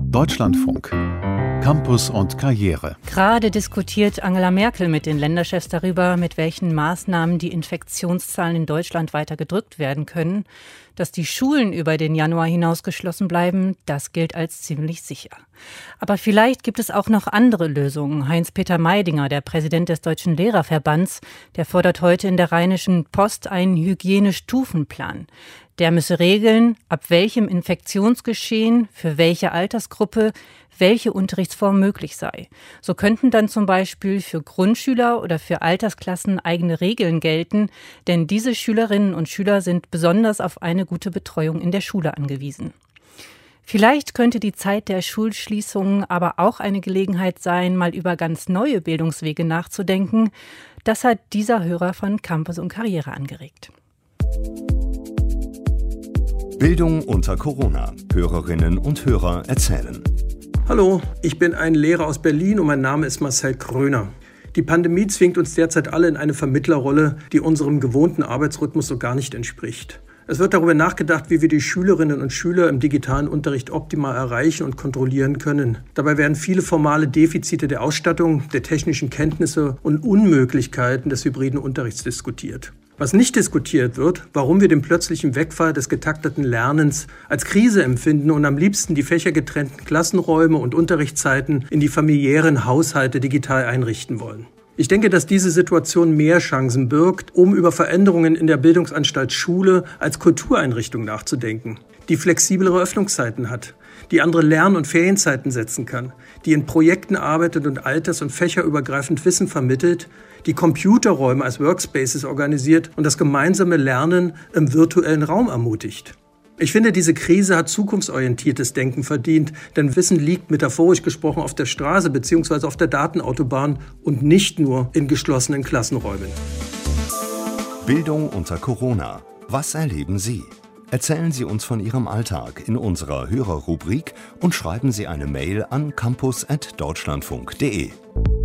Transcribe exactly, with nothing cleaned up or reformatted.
Deutschlandfunk. Campus und Karriere. Gerade diskutiert Angela Merkel mit den Länderchefs darüber, mit welchen Maßnahmen die Infektionszahlen in Deutschland weiter gedrückt werden können. Dass die Schulen über den Januar hinaus geschlossen bleiben, das gilt als ziemlich sicher. Aber vielleicht gibt es auch noch andere Lösungen. Heinz-Peter Meidinger, der Präsident des Deutschen Lehrerverbands, der fordert heute in der Rheinischen Post einen Hygienestufenplan. Der müsse regeln, ab welchem Infektionsgeschehen, für welche Altersgruppe, welche Unterrichtsform möglich sei. So könnten dann zum Beispiel für Grundschüler oder für Altersklassen eigene Regeln gelten, denn diese Schülerinnen und Schüler sind besonders auf eine gute Betreuung in der Schule angewiesen. Vielleicht könnte die Zeit der Schulschließungen aber auch eine Gelegenheit sein, mal über ganz neue Bildungswege nachzudenken. Das hat dieser Hörer von Campus und Karriere angeregt. Bildung unter Corona. Hörerinnen und Hörer erzählen. Hallo, ich bin ein Lehrer aus Berlin und mein Name ist Marcel Kröner. Die Pandemie zwingt uns derzeit alle in eine Vermittlerrolle, die unserem gewohnten Arbeitsrhythmus so gar nicht entspricht. Es wird darüber nachgedacht, wie wir die Schülerinnen und Schüler im digitalen Unterricht optimal erreichen und kontrollieren können. Dabei werden viele formale Defizite der Ausstattung, der technischen Kenntnisse und Unmöglichkeiten des hybriden Unterrichts diskutiert. Was nicht diskutiert wird, warum wir den plötzlichen Wegfall des getakteten Lernens als Krise empfinden und am liebsten die fächergetrennten Klassenräume und Unterrichtszeiten in die familiären Haushalte digital einrichten wollen. Ich denke, dass diese Situation mehr Chancen birgt, um über Veränderungen in der Bildungsanstalt Schule als Kultureinrichtung nachzudenken, die flexiblere Öffnungszeiten hat, die andere Lern- und Ferienzeiten setzen kann, die in Projekten arbeitet und alters- und fächerübergreifend Wissen vermittelt, die Computerräume als Workspaces organisiert und das gemeinsame Lernen im virtuellen Raum ermutigt. Ich finde, diese Krise hat zukunftsorientiertes Denken verdient, denn Wissen liegt metaphorisch gesprochen auf der Straße bzw. auf der Datenautobahn und nicht nur in geschlossenen Klassenräumen. Bildung unter Corona. Was erleben Sie? Erzählen Sie uns von Ihrem Alltag in unserer Hörerrubrik und schreiben Sie eine Mail an campus at deutschlandfunk punkt de.